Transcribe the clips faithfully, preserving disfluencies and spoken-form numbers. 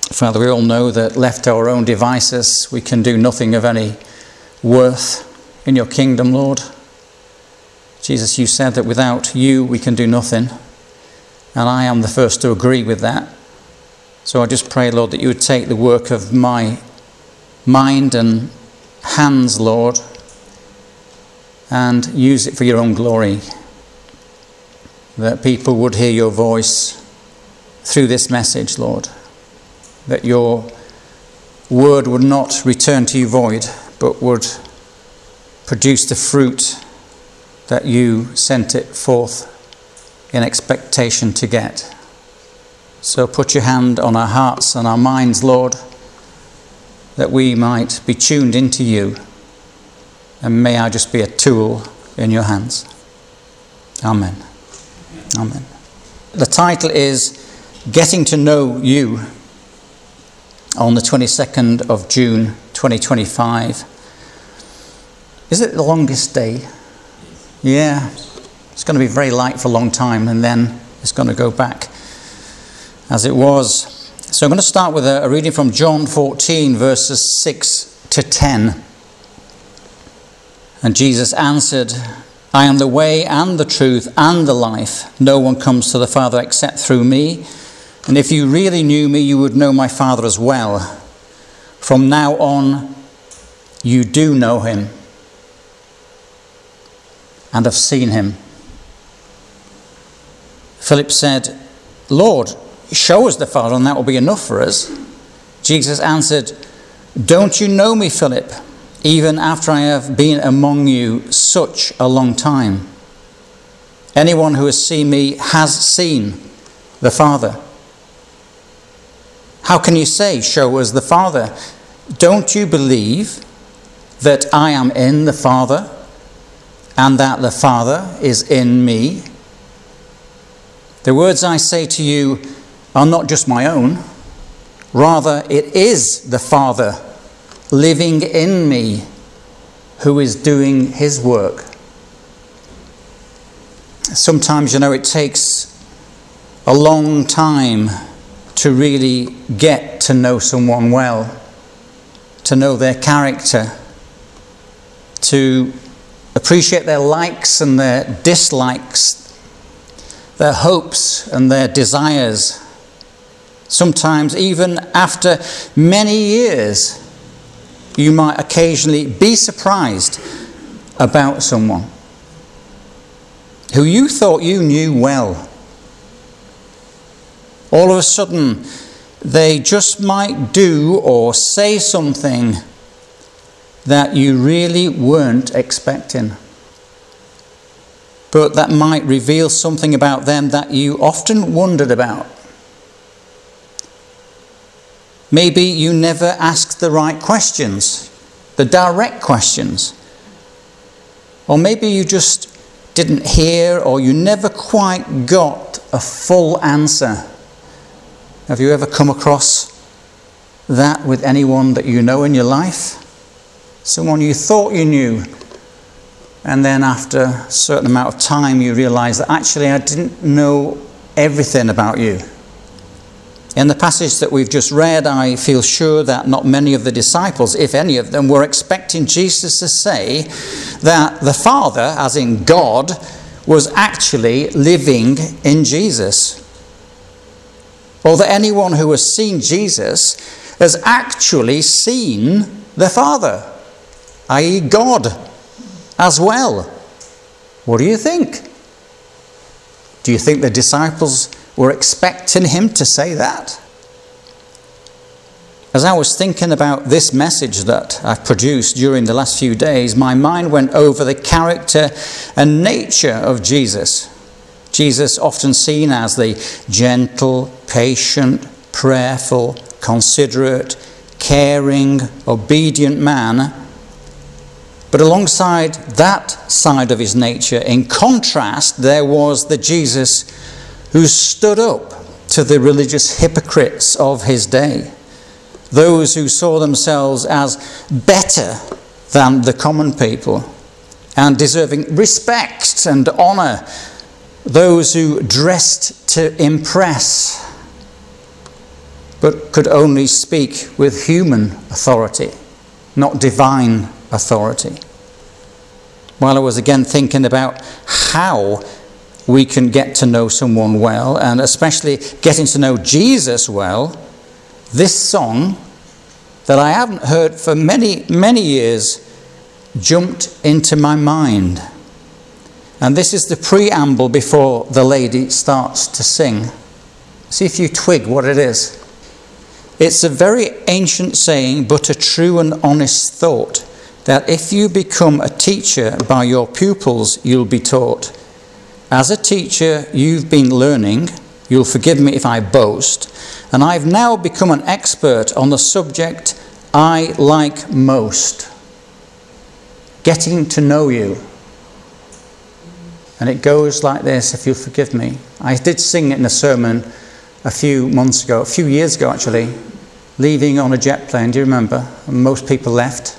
Father, we all know that left to our own devices, we can do nothing of any worth in your kingdom, Lord. Jesus, you said that without you we can do nothing, and I am the first to agree with that. So I just pray, Lord, that you would take the work of my mind and hands, Lord, and use it for your own glory, that people would hear your voice through this message, Lord, that your word would not return to you void, but would produce the fruit that you sent it forth in expectation to get. So put your hand on our hearts and our minds, Lord, that we might be tuned into you, and may I just be a tool in your hands. Amen. Amen. The title is Getting to Know You, on the twenty-second of June twenty twenty-five. Is it the longest day? Yeah. It's going to be very light for a long time, and then it's going to go back as it was. So I'm going to start with a, a reading from John fourteen, verses six to ten. And Jesus answered, I am the way and the truth and the life. No one comes to the Father except through me. And if you really knew me, you would know my Father as well. From now on, you do know him and have seen him. Philip said, Lord, show us the Father, and that will be enough for us. Jesus answered, don't you know me, Philip, even after I have been among you such a long time? Anyone who has seen me has seen the Father. How can you say, show us the Father? Don't you believe that I am in the Father, and that the Father is in me? The words I say to you are not just my own. Rather, it is the Father living in me who is doing his work. Sometimes, you know, it takes a long time to really get to know someone well, to know their character, to appreciate their likes and their dislikes, their hopes and their desires. Sometimes even after many years, you might occasionally be surprised about someone who you thought you knew well. All of a sudden, they just might do or say something that you really weren't expecting. But that might reveal something about them that you often wondered about. Maybe you never asked the right questions, the direct questions. Or maybe you just didn't hear, or you never quite got a full answer. Have you ever come across that with anyone that you know in your life? Someone you thought you knew, and then after a certain amount of time you realise that actually I didn't know everything about you. In the passage that we've just read, I feel sure that not many of the disciples, if any of them, were expecting Jesus to say that the Father, as in God, was actually living in Jesus. Or that anyone who has seen Jesus has actually seen the Father, that is God, as well. What do you think? Do you think the disciples were expecting him to say that? As I was thinking about this message that I've produced during the last few days, my mind went over the character and nature of Jesus. Jesus, often seen as the gentle, patient, prayerful, considerate, caring, obedient man. But alongside that side of his nature, in contrast, there was the Jesus who stood up to the religious hypocrites of his day. Those who saw themselves as better than the common people and deserving respect and honour. Those who dressed to impress. but could only speak with human authority, not divine authority. While I was again thinking about how we can get to know someone well, and especially getting to know Jesus well, this song that I haven't heard for many, many years jumped into my mind. And this is the preamble before the lady starts to sing. See if you twig what it is. It's a very ancient saying, but a true and honest thought, that if you become a teacher by your pupils, you'll be taught. As a teacher, you've been learning, you'll forgive me if I boast, and I've now become an expert on the subject I like most. Getting to know you. And it goes like this, if you'll forgive me. I did sing it in a sermon a few months ago, a few years ago actually, leaving on a jet plane, do you remember? And most people left.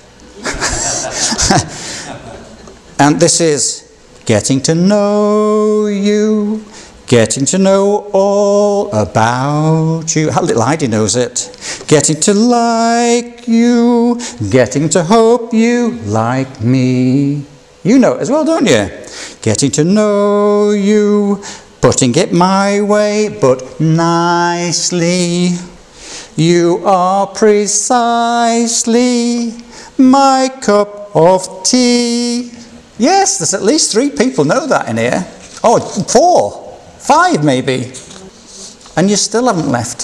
And this is, getting to know you, getting to know all about you. How little Heidi knows it. Getting to like you, getting to hope you like me. You know it as well, don't you? Getting to know you, putting it my way, but nicely. You are precisely my cup of tea. Yes, there's at least three people know that in here. Oh, four, five maybe. And you still haven't left.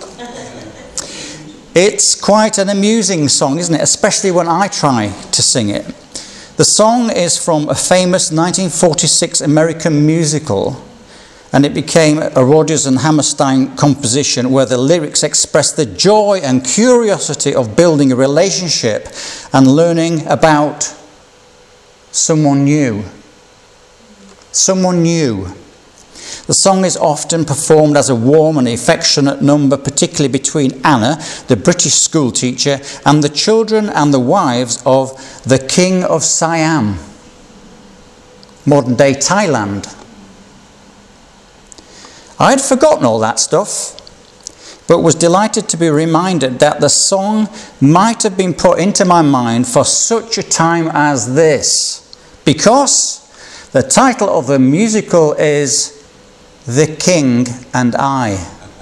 It's quite an amusing song, isn't it? Especially when I try to sing it. The song is from a famous nineteen forty-six American musical, and it became a Rodgers and Hammerstein composition where the lyrics express the joy and curiosity of building a relationship and learning about someone new. Someone new. The song is often performed as a warm and affectionate number, particularly between Anna, the British school teacher, and the children and the wives of the King of Siam, modern-day Thailand. I had forgotten all that stuff, but was delighted to be reminded that the song might have been put into my mind for such a time as this, because the title of the musical is The King and I.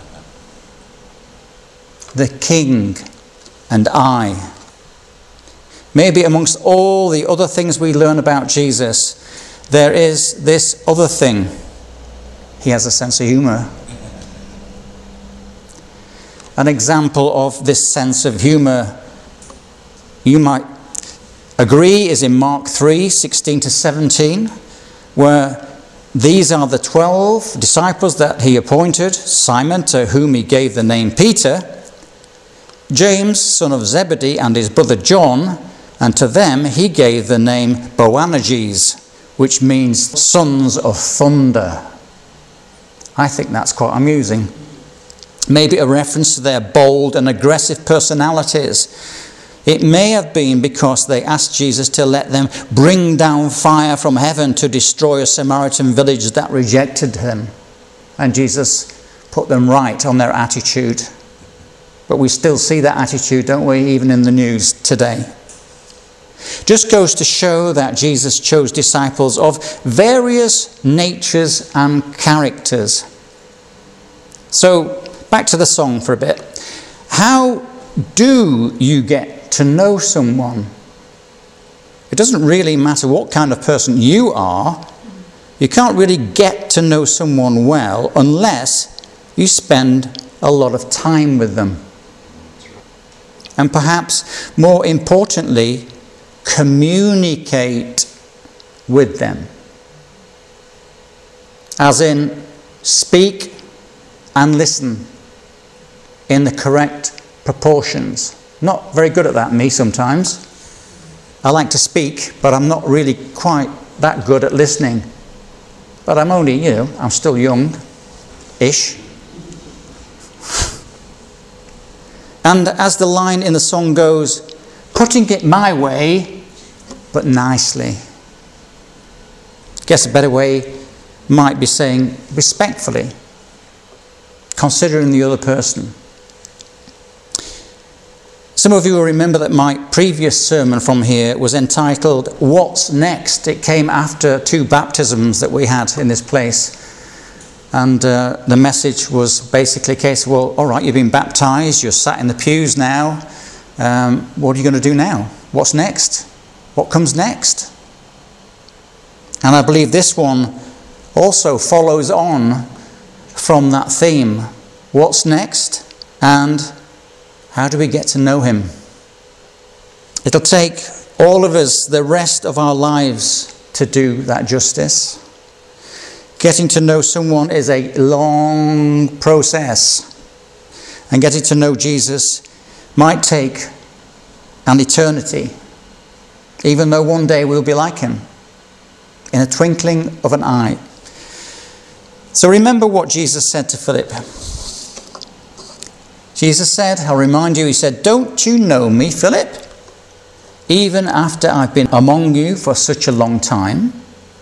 The King and I. Maybe amongst all the other things we learn about Jesus, there is this other thing. He has a sense of humour. An example of this sense of humour, you might agree, is in Mark three, sixteen to seventeen, where these are the twelve disciples that he appointed: Simon, to whom he gave the name Peter, James, son of Zebedee, and his brother John, and to them he gave the name Boanerges, which means sons of thunder. I think that's quite amusing. Maybe a reference to their bold and aggressive personalities. It may have been because they asked Jesus to let them bring down fire from heaven to destroy a Samaritan village that rejected him. And Jesus put them right on their attitude. But we still see that attitude, don't we, even in the news today. Just goes to show that Jesus chose disciples of various natures and characters. So, back to the song for a bit. How do you get to know someone? It doesn't really matter what kind of person you are. You can't really get to know someone well unless you spend a lot of time with them. And perhaps more importantly, communicate with them. As in, speak and listen in the correct proportions. Not very good at that, me, sometimes. I like to speak, but I'm not really quite that good at listening. But I'm only, you know, I'm still young-ish. And as the line in the song goes, putting it my way, but nicely. I guess a better way might be saying respectfully, considering the other person, Some of you will remember that my previous sermon from here was entitled, What's Next? It came after two baptisms that we had in this place. And uh, the message was basically a case, well, all right, you've been baptised, you're sat in the pews now. Um, what are you going to do now? What's next? What comes next? And I believe this one also follows on from that theme. What's next? And how do we get to know him? It'll take all of us the rest of our lives to do that justice. Getting to know someone is a long process. And getting to know Jesus might take an eternity, even though one day we'll be like him, in a twinkling of an eye. So remember what Jesus said to Philip. Jesus said, I'll remind you, he said, don't you know me, Philip? Even after I've been among you for such a long time.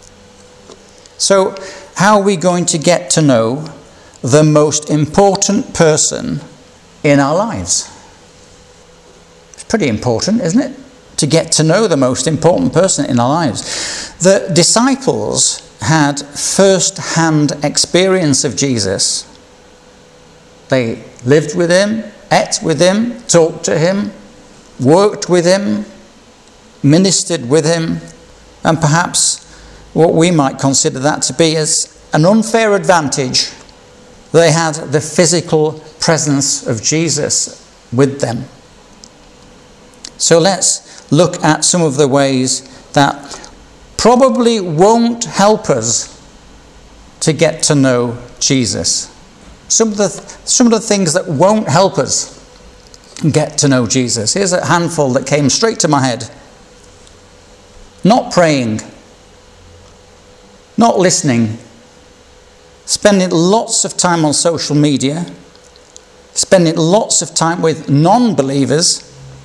So how are we going to get to know the most important person in our lives? It's pretty important, isn't it? To get to know the most important person in our lives. The disciples had first-hand experience of Jesus. They lived with him, ate with him, talked to him, worked with him, ministered with him, and perhaps what we might consider that to be as an unfair advantage. They had the physical presence of Jesus with them. So let's look at some of the ways that probably won't help us to get to know Jesus. Some of the some of the things that won't help us get to know Jesus. Here's a handful that came straight to my head. Not praying. Not listening. Spending lots of time on social media. Spending lots of time with non-believers.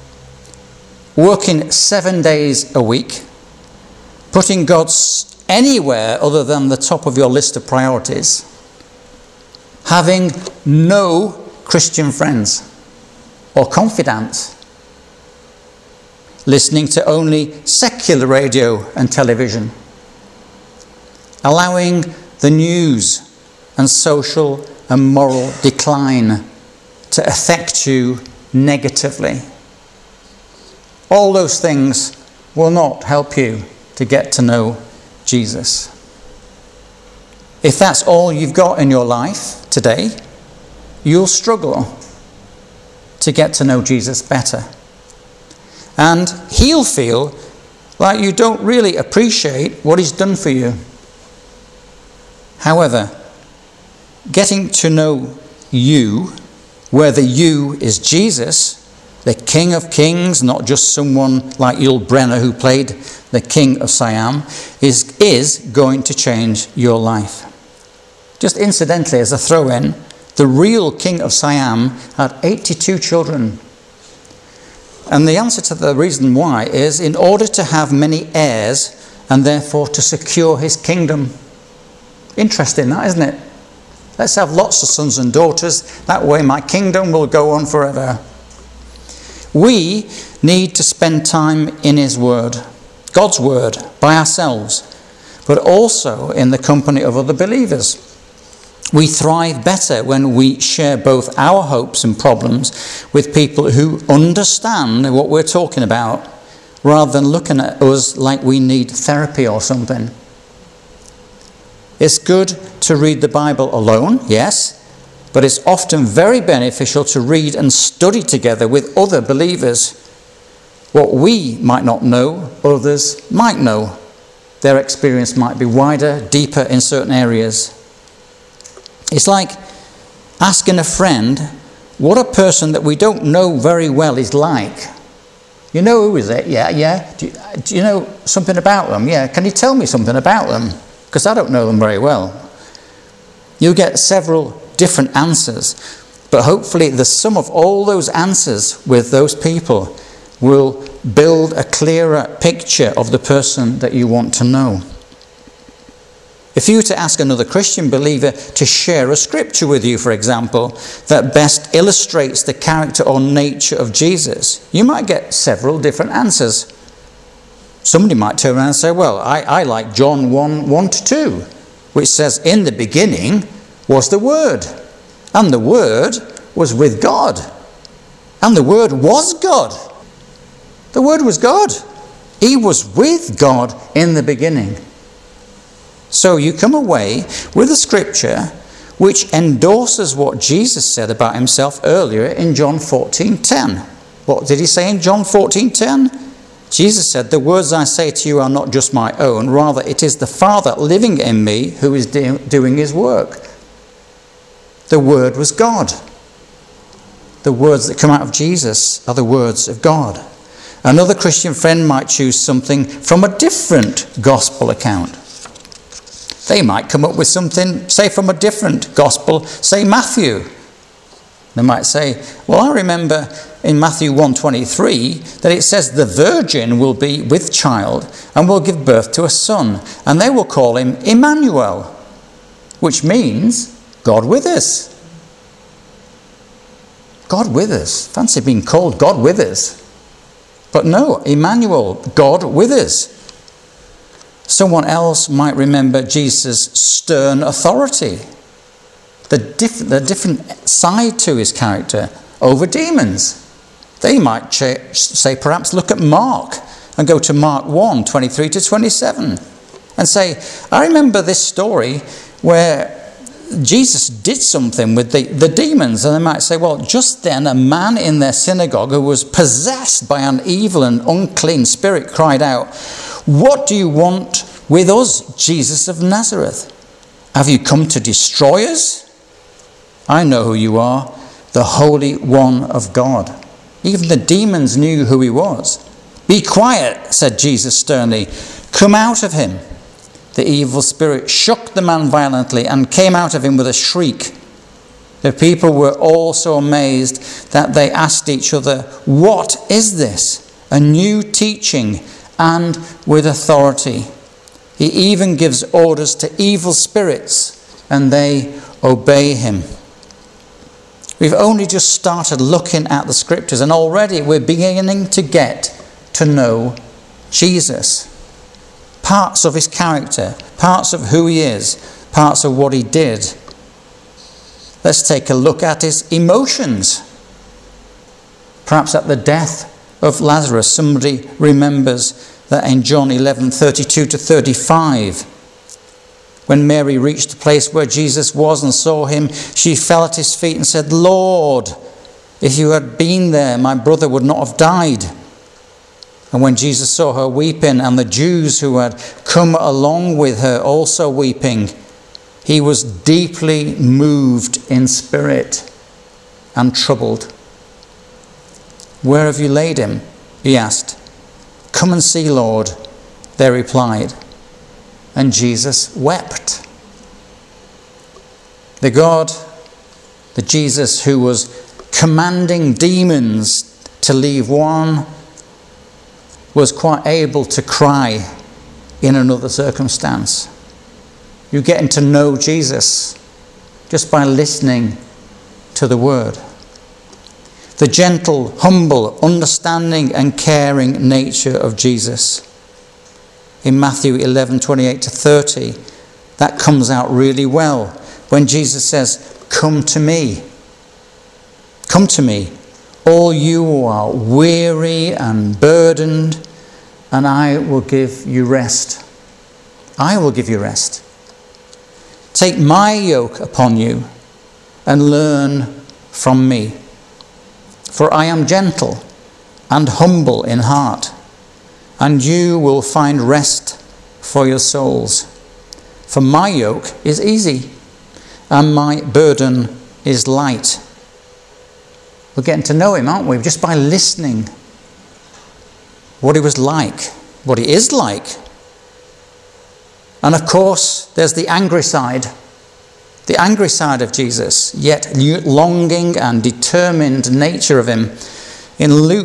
Working seven days a week. Putting God anywhere other than the top of your list of priorities. Having no Christian friends or confidants. Listening to only secular radio and television. Allowing the news and social and moral decline to affect you negatively. All those things will not help you to get to know Jesus. If that's all you've got in your life today, you'll struggle to get to know Jesus better. And he'll feel like you don't really appreciate what he's done for you. However, getting to know you, where the you is Jesus, the King of Kings, not just someone like Yul Brynner who played the King of Siam, is, is going to change your life. Just incidentally, as a throw-in, the real King of Siam had eighty-two children. And the answer to the reason why is in order to have many heirs and therefore to secure his kingdom. Interesting, that, isn't it? Let's have lots of sons and daughters. That way my kingdom will go on forever. We need to spend time in his word, God's word, by ourselves, but also in the company of other believers. We thrive better when we share both our hopes and problems with people who understand what we're talking about, rather than looking at us like we need therapy or something. It's good to read the Bible alone, yes, but it's often very beneficial to read and study together with other believers. What we might not know, others might know. Their experience might be wider, deeper in certain areas. It's like asking a friend what a person that we don't know very well is like. You know who is it? Yeah, yeah. Do you, do you know something about them? Yeah. Can you tell me something about them? Because I don't know them very well. You'll get several different answers, but hopefully the sum of all those answers with those people will build a clearer picture of the person that you want to know. If you were to ask another Christian believer to share a scripture with you, for example, that best illustrates the character or nature of Jesus, you might get several different answers. Somebody might turn around and say, well, I, I like John one, one to two, which says, in the beginning was the Word, and the Word was with God, and the Word was God. The Word was God. He was with God in the beginning. So you come away with a scripture which endorses what Jesus said about himself earlier in John fourteen ten. What did he say in John fourteen ten? Jesus said, the words I say to you are not just my own, rather it is the Father living in me who is do- doing his work. The Word was God. The words that come out of Jesus are the words of God. Another Christian friend might choose something from a different gospel account. They might come up with something, say, from a different gospel, say Matthew. They might say, well, I remember in Matthew one twenty-three that it says the virgin will be with child and will give birth to a son, and they will call him Emmanuel, which means God with us. God with us. Fancy being called God with us. But no, Emmanuel, God with us. Someone else might remember Jesus' stern authority, the, diff- the different side to his character over demons. They might ch- say, perhaps look at Mark and go to Mark one, twenty-three to twenty-seven and say, I remember this story where Jesus did something with the, the demons. And they might say, well, just then a man in their synagogue who was possessed by an evil and unclean spirit cried out, what do you want with us, Jesus of Nazareth? Have you come to destroy us? I know who you are, the Holy One of God. Even the demons knew who he was. Be quiet, said Jesus sternly. Come out of him. The evil spirit shook the man violently and came out of him with a shriek. The people were all so amazed that they asked each other, what is this? A new teaching and with authority. He even gives orders to evil spirits and they obey him. We've only just started looking at the scriptures and already we're beginning to get to know Jesus. Parts of his character, parts of who he is, parts of what he did. Let's take a look at his emotions. Perhaps at the death of Lazarus, somebody remembers that in John eleven, thirty-two to thirty-five, when Mary reached the place where Jesus was and saw him, she fell at his feet and said, Lord, if you had been there, my brother would not have died. And when Jesus saw her weeping and the Jews who had come along with her also weeping, he was deeply moved in spirit and troubled. Where have you laid him? He asked. Come and see, Lord, they replied. And Jesus wept. The God, the Jesus who was commanding demons to leave one, was quite able to cry in another circumstance. You're getting to know Jesus just by listening to the word. The gentle, humble, understanding and caring nature of Jesus. In Matthew eleven, twenty-eight to thirty, that comes out really well when Jesus says, come to me. Come to me, all you who are weary and burdened, and I will give you rest. I will give you rest. Take my yoke upon you and learn from me. For I am gentle and humble in heart, and you will find rest for your souls. For my yoke is easy, and my burden is light. We're getting to know him, aren't we? Just by listening. What he was like, what he is like. And of course, there's the angry side. The angry side of Jesus, yet longing and determined nature of him. In Luke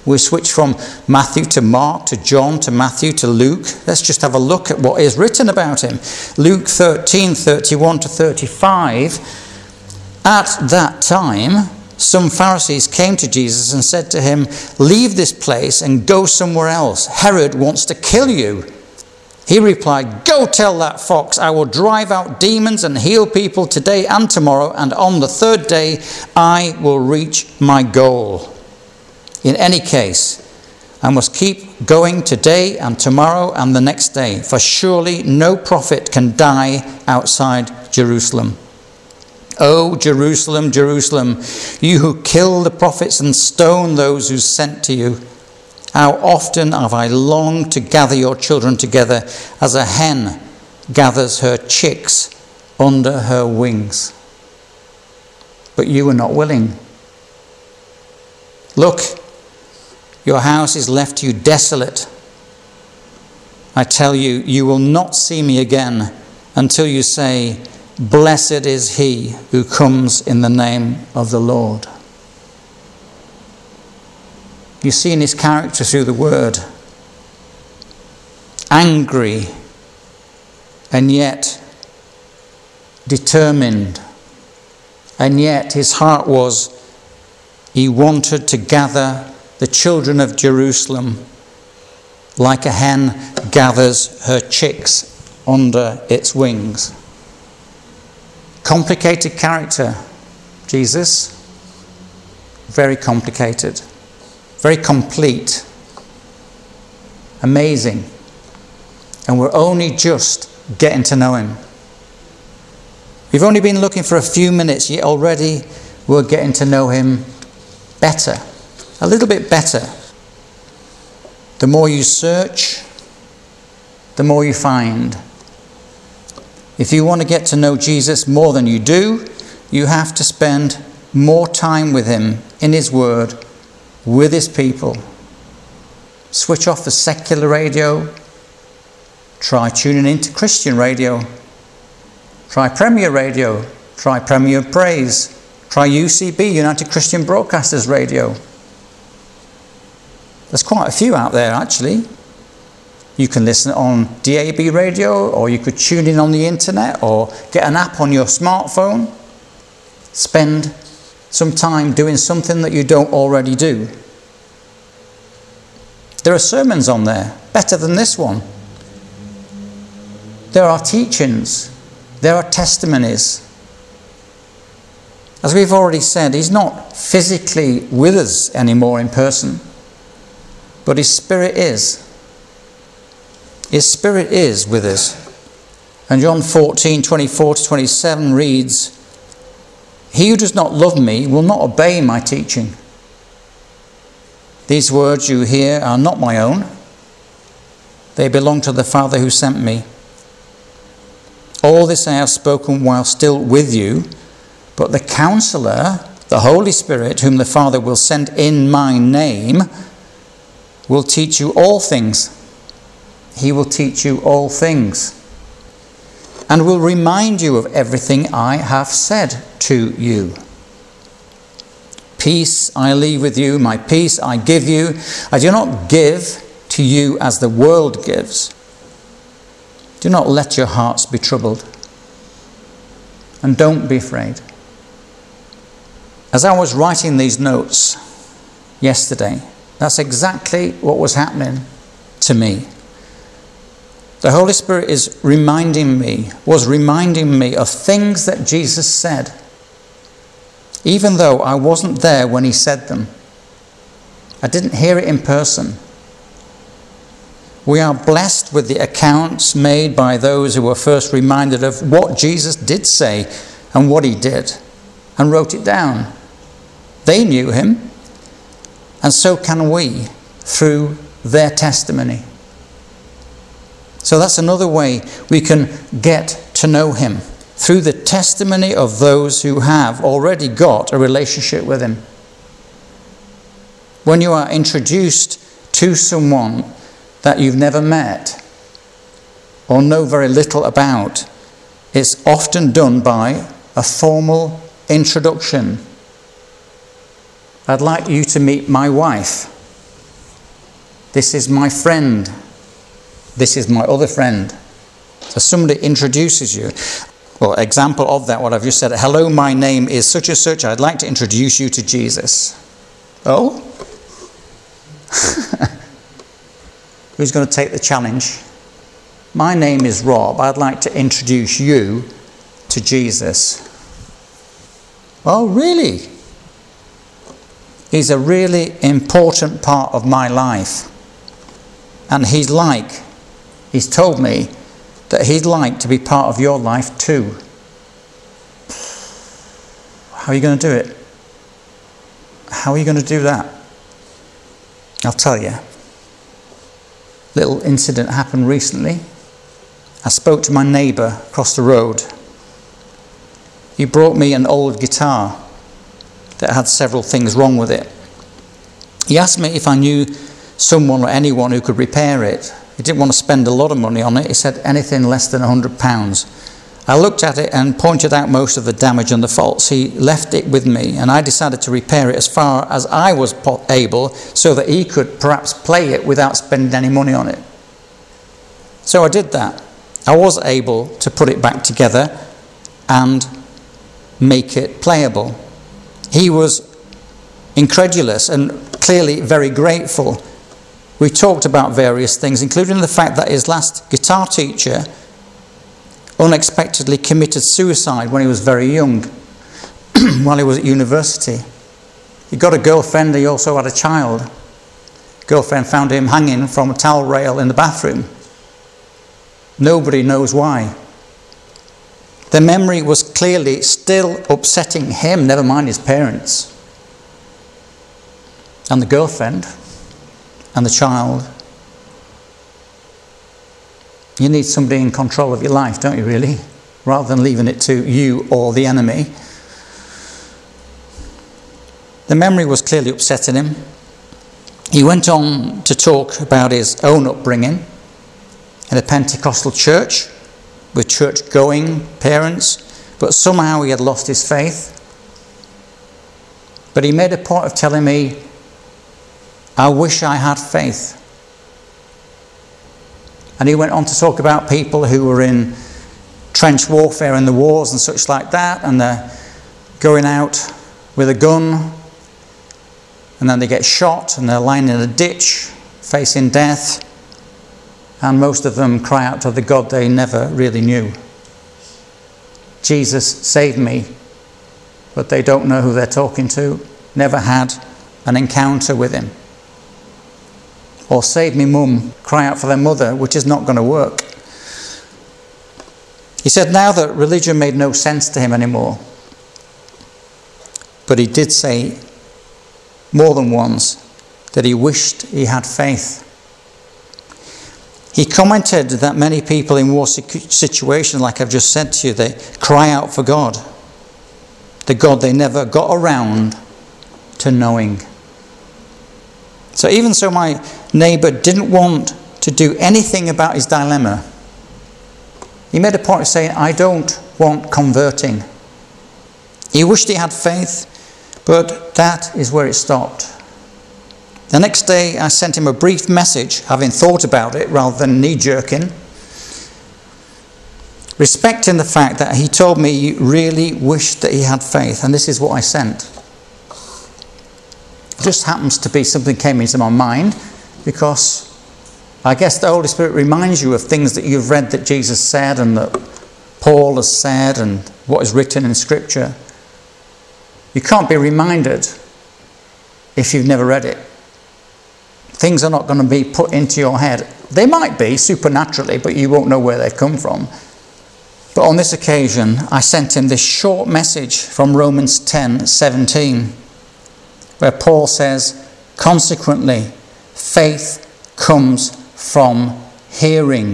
We switch from Matthew to Mark to John to Matthew to Luke. Let's just have a look at what is written about him. Luke thirteen, thirty-one to thirty-five. At that time, some Pharisees came to Jesus and said to him, "Leave this place and go somewhere else. Herod wants to kill you." He replied, "Go tell that fox, I will drive out demons and heal people today and tomorrow, and on the third day I will reach my goal. In any case, I must keep going today and tomorrow and the next day, for surely no prophet can die outside Jerusalem. O Jerusalem, Jerusalem, you who kill the prophets and stone those who sent to you. How often have I longed to gather your children together as a hen gathers her chicks under her wings. But you were not willing. Look, your house is left to you desolate. I tell you, you will not see me again until you say, 'Blessed is he who comes in the name of the Lord.'" You see in his character through the word, angry and yet determined, and yet his heart was, he wanted to gather the children of Jerusalem like a hen gathers her chicks under its wings. Complicated character, Jesus. Very complicated. Very complete. Amazing. And we're only just getting to know him. We've only been looking for a few minutes, yet already we're getting to know him better. A little bit better. The more you search, the more you find. If you want to get to know Jesus more than you do, you have to spend more time with him in his word, with his people. Switch off the secular radio. Try tuning into Christian radio. Try Premier Radio. Try Premier Praise. Try U C B, United Christian Broadcasters Radio. There's quite a few out there, actually. You can listen on D A B radio, or you could tune in on the internet, or get an app on your smartphone. Spend some time doing something that you don't already do. There are sermons on there, better than this one. There are teachings. There are testimonies. As we've already said, he's not physically with us anymore in person, but his spirit is. His spirit is with us. And John fourteen, twenty-four to twenty-seven reads, "He who does not love me will not obey my teaching. These words you hear are not my own. They belong to the Father who sent me. All this I have spoken while still with you, but the Counselor, the Holy Spirit, whom the Father will send in my name, will teach you all things. He will teach you all things, and will remind you of everything I have said to you. Peace I leave with you, my peace I give you. I do not give to you as the world gives. Do not let your hearts be troubled, and don't be afraid." As I was writing these notes yesterday, that's exactly what was happening to me. The Holy Spirit is reminding me, was reminding me of things that Jesus said, even though I wasn't there when he said them. I didn't hear it in person. We are blessed with the accounts made by those who were first reminded of what Jesus did say and what he did, and wrote it down. They knew him, and so can we through their testimony. So that's another way we can get to know him, through the testimony of those who have already got a relationship with him. When you are introduced to someone that you've never met or know very little about, it's often done by a formal introduction. I'd like you to meet my wife. This is my friend. This is my other friend. So somebody introduces you. Well, example of that, what I've just said. Hello, my name is such and such. I'd like to introduce you to Jesus. Oh? Who's going to take the challenge? My name is Rob. I'd like to introduce you to Jesus. Oh, really? He's a really important part of my life. And he's like, he's told me that he'd like to be part of your life too. How are you going to do it? How are you going to do that? I'll tell you. Little incident happened recently. I spoke to my neighbour across the road. He brought me an old guitar that had several things wrong with it. He asked me if I knew someone or anyone who could repair it. He didn't want to spend a lot of money on it. He said anything less than one hundred pounds. I looked at it and pointed out most of the damage and the faults. He left it with me, and I decided to repair it as far as I was able so that he could perhaps play it without spending any money on it. So I did that. I was able to put it back together and make it playable. He was incredulous and clearly very grateful. We talked about various things, including the fact that his last guitar teacher unexpectedly committed suicide when he was very young, while he was at university. He got a girlfriend, he also had a child. Girlfriend found him hanging from a towel rail in the bathroom. Nobody knows why. The memory was clearly still upsetting him, never mind his parents. And the girlfriend. And the child. You need somebody in control of your life, don't you really? Rather than leaving it to you or the enemy. The memory was clearly upsetting him. He went on to talk about his own upbringing in a Pentecostal church with church-going parents, but somehow he had lost his faith. But he made a point of telling me, I wish I had faith. And he went on to talk about people who were in trench warfare and the wars and such like that, and they're going out with a gun, and then they get shot, and they're lying in a ditch, facing death, and most of them cry out to the God they never really knew. Jesus saved me, but they don't know who they're talking to, never had an encounter with him. Or save me mum, cry out for their mother, which is not going to work. He said now that religion made no sense to him anymore. But he did say more than once that he wished he had faith. He commented that many people in war situations, like I've just said to you, they cry out for God. The God they never got around to knowing. So even so, my neighbour didn't want to do anything about his dilemma. He made a point of saying, I don't want converting. He wished he had faith, but that is where it stopped. The next day I sent him a brief message, having thought about it rather than knee-jerking, respecting the fact that he told me he really wished that he had faith, and this is what I sent. It just happens to be something came into my mind because I guess the Holy Spirit reminds you of things that you've read that Jesus said and that Paul has said and what is written in Scripture. You can't be reminded if you've never read it. Things are not going to be put into your head. They might be supernaturally, but you won't know where they've come from. But on this occasion, I sent him this short message from Romans ten seventeen, where Paul says, consequently, faith comes from hearing.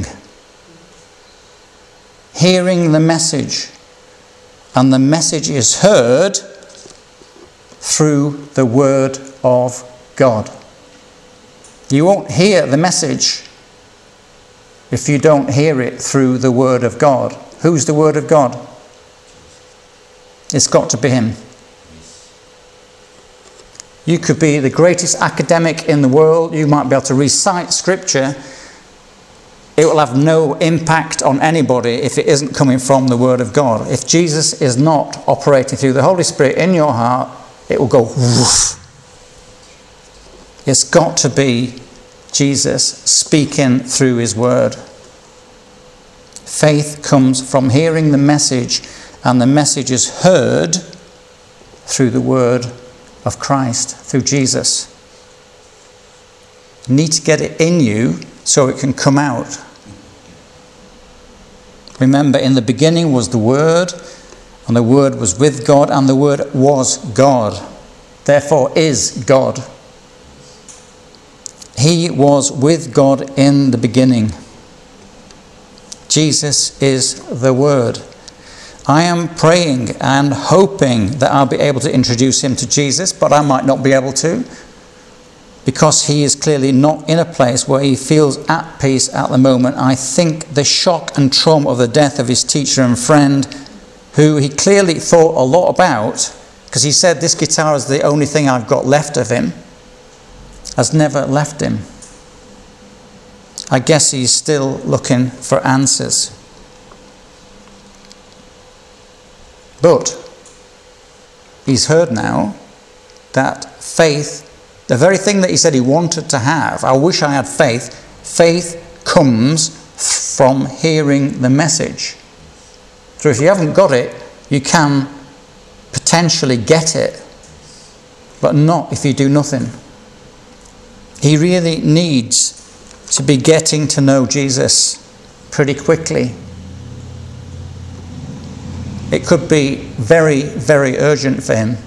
Hearing the message. And the message is heard through the word of God. You won't hear the message if you don't hear it through the word of God. Who's the word of God? It's got to be him. You could be the greatest academic in the world. You might be able to recite scripture. It will have no impact on anybody if it isn't coming from the Word of God. If Jesus is not operating through the Holy Spirit in your heart, it will go woof. It's got to be Jesus speaking through his Word. Faith comes from hearing the message, and the message is heard through the Word of Christ, through Jesus. You need to get it in you so it can come out. Remember, in the beginning was the Word, and the Word was with God, and the Word was God. Therefore is God. He was with God in the beginning. Jesus is the Word. I am praying and hoping that I'll be able to introduce him to Jesus, but I might not be able to, because he is clearly not in a place where he feels at peace at the moment. I think the shock and trauma of the death of his teacher and friend, who he clearly thought a lot about, because he said, this guitar is the only thing I've got left of him, has never left him. I guess he's still looking for answers. But he's heard now that faith, the very thing that he said he wanted to have, I wish I had faith, faith comes from hearing the message. So if you haven't got it, you can potentially get it, but not if you do nothing. He really needs to be getting to know Jesus pretty quickly. It could be very, very urgent for him.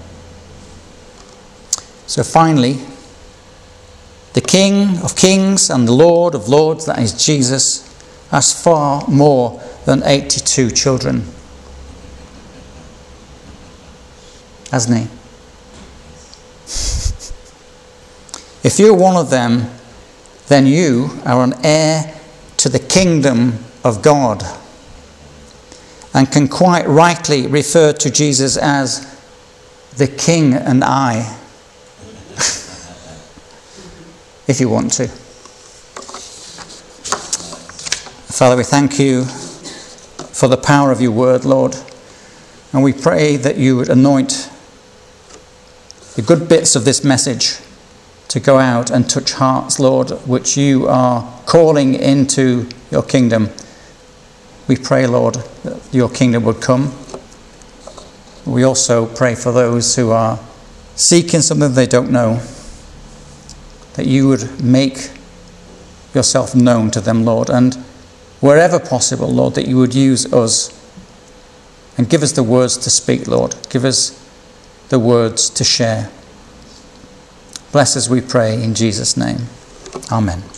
So finally, the King of Kings and the Lord of Lords, that is Jesus, has far more than eighty-two children. Hasn't he? If you're one of them, then you are an heir to the kingdom of God, and can quite rightly refer to Jesus as the King and I, if you want to. Father, we thank you for the power of your word, Lord, and we pray that you would anoint the good bits of this message to go out and touch hearts, Lord, which you are calling into your kingdom. We pray, Lord, that your kingdom would come. We also pray for those who are seeking something they don't know, that you would make yourself known to them, Lord, and wherever possible, Lord, that you would use us and give us the words to speak, Lord. Give us the words to share. Bless us, we pray, in Jesus' name. Amen.